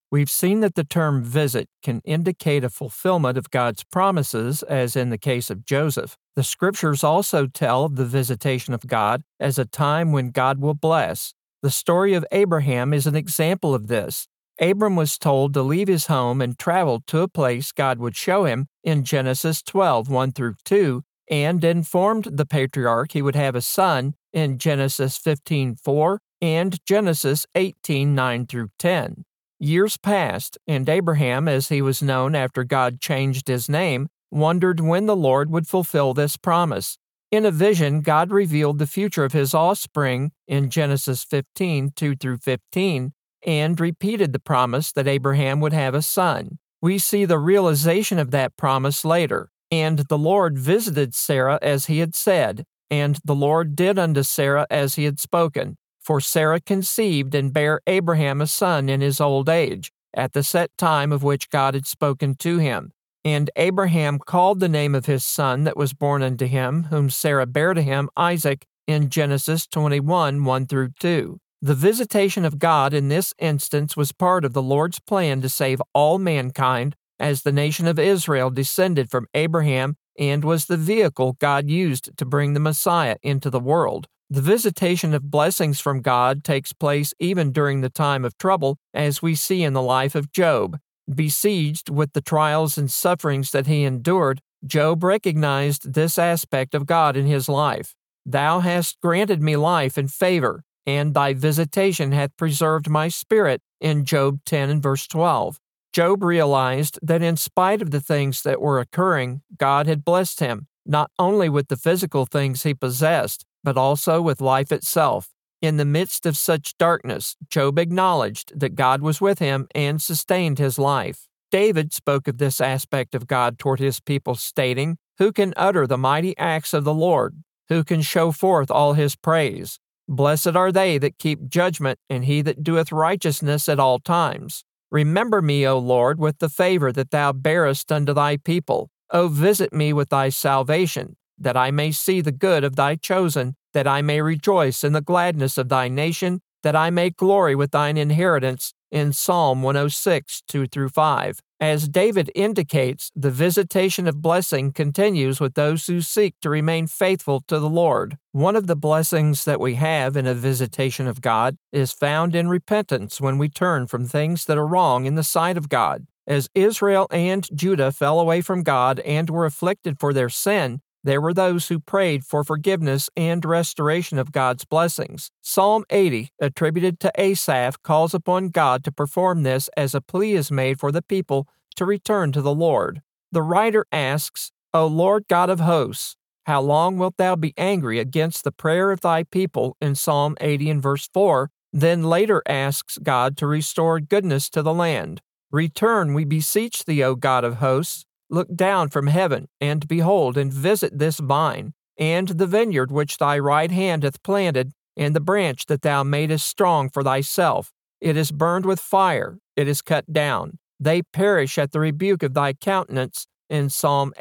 We've seen that the term visit can indicate a fulfillment of God's promises, as in the case of Joseph. The Scriptures also tell of the visitation of God as a time when God will bless. The story of Abraham is an example of this. Abram was told to leave his home and travel to a place God would show him in Genesis 12:1-2, and informed the patriarch he would have a son in Genesis 15:4 and Genesis 18:9-10. Years passed, and Abraham, as he was known after God changed his name, wondered when the Lord would fulfill this promise. In a vision, God revealed the future of his offspring in Genesis 15:2-15, and repeated the promise that Abraham would have a son. We see the realization of that promise later. And the Lord visited Sarah as he had said, and the Lord did unto Sarah as he had spoken. For Sarah conceived and bare Abraham a son in his old age, at the set time of which God had spoken to him. And Abraham called the name of his son that was born unto him, whom Sarah bare to him, Isaac, in Genesis 21:1-2. The visitation of God in this instance was part of the Lord's plan to save all mankind, as the nation of Israel descended from Abraham and was the vehicle God used to bring the Messiah into the world. The visitation of blessings from God takes place even during the time of trouble, as we see in the life of Job. Besieged with the trials and sufferings that he endured, Job recognized this aspect of God in his life. Thou hast granted me life and favor, and thy visitation hath preserved my spirit, in Job 10:12. Job realized that in spite of the things that were occurring, God had blessed him, not only with the physical things he possessed, but also with life itself. In the midst of such darkness, Job acknowledged that God was with him and sustained his life. David spoke of this aspect of God toward his people, stating, "Who can utter the mighty acts of the Lord? Who can show forth all his praise? Blessed are they that keep judgment, and he that doeth righteousness at all times. Remember me, O Lord, with the favor that thou bearest unto thy people. O visit me with thy salvation, that I may see the good of thy chosen, that I may rejoice in the gladness of thy nation, that I may glory with thine inheritance," in Psalm 106:2-5. As David indicates, the visitation of blessing continues with those who seek to remain faithful to the Lord. One of the blessings that we have in a visitation of God is found in repentance when we turn from things that are wrong in the sight of God. As Israel and Judah fell away from God and were afflicted for their sin, there were those who prayed for forgiveness and restoration of God's blessings. Psalm 80, attributed to Asaph, calls upon God to perform this as a plea is made for the people to return to the Lord. The writer asks, "O Lord God of hosts, how long wilt thou be angry against the prayer of thy people?" in Psalm 80 and verse 4, then later asks God to restore goodness to the land. "Return, we beseech thee, O God of hosts. Look down from heaven, and behold, and visit this vine, and the vineyard which thy right hand hath planted, and the branch that thou madest strong for thyself. It is burned with fire, it is cut down. They perish at the rebuke of thy countenance," in Psalm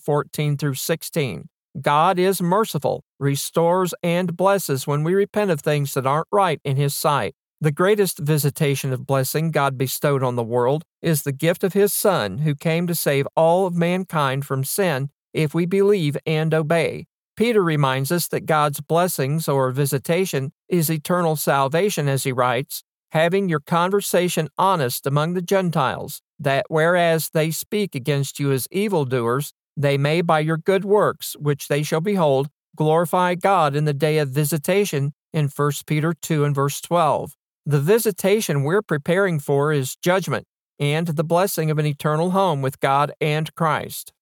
80:14-16. God is merciful, restores, and blesses when we repent of things that aren't right in His sight. The greatest visitation of blessing God bestowed on the world is the gift of His Son, who came to save all of mankind from sin if we believe and obey. Peter reminds us that God's blessings or visitation is eternal salvation, as he writes, "Having your conversation honest among the Gentiles, that whereas they speak against you as evildoers, they may by your good works, which they shall behold, glorify God in the day of visitation," in 1 Peter 2 and verse 12. The visitation we're preparing for is judgment and the blessing of an eternal home with God and Christ.